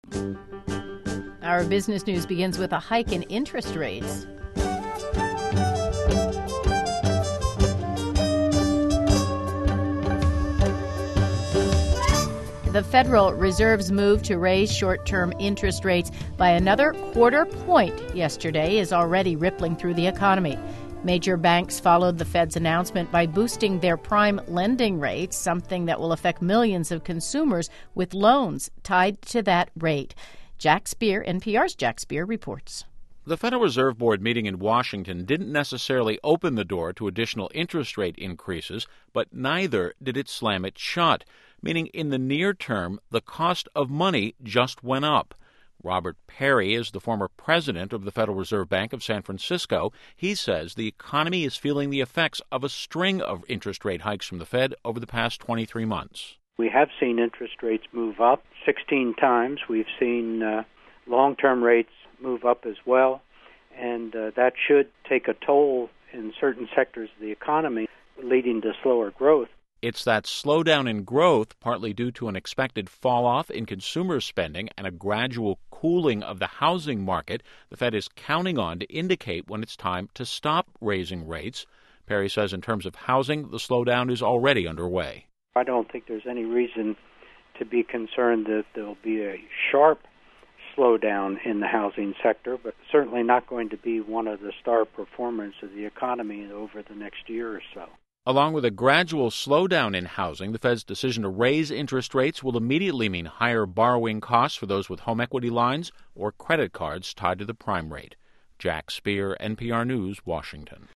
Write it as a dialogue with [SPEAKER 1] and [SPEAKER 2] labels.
[SPEAKER 1] Our business news begins with a hike in interest rates. The Federal Reserve's move to raise short-term interest rates by another quarter point yesterday is already rippling through the economy. Major banks followed the Fed's announcement by boosting their prime lending rates, something that will affect millions of consumers with loans tied to that rate. Jack Speer, NPR's Jack Speer, reports.
[SPEAKER 2] The Federal Reserve Board meeting in Washington didn't necessarily open the door to additional interest rate increases, but neither did it slam it shut, meaning in the near term, the cost of money just went up. Robert Perry is the former president of the Federal Reserve Bank of San Francisco. He says the economy is feeling the effects of a string of interest rate hikes from the Fed over the past 23 months.
[SPEAKER 3] We have seen interest rates move up 16 times. We've seen long-term rates move up as well, and that should take a toll in certain sectors of the economy, leading to slower growth.
[SPEAKER 2] It's that slowdown in growth, partly due to an expected fall-off in consumer spending and a gradual cooling of the housing market, the Fed is counting on to indicate when it's time to stop raising rates. Perry says in terms of housing, the slowdown is already underway.
[SPEAKER 3] I don't think there's any reason to be concerned that there'll be a sharp slowdown in the housing sector, but certainly not going to be one of the star performers of the economy over the next year or so.
[SPEAKER 2] Along with a gradual slowdown in housing, the Fed's decision to raise interest rates will immediately mean higher borrowing costs for those with home equity lines or credit cards tied to the prime rate. Jack Speer, NPR News, Washington.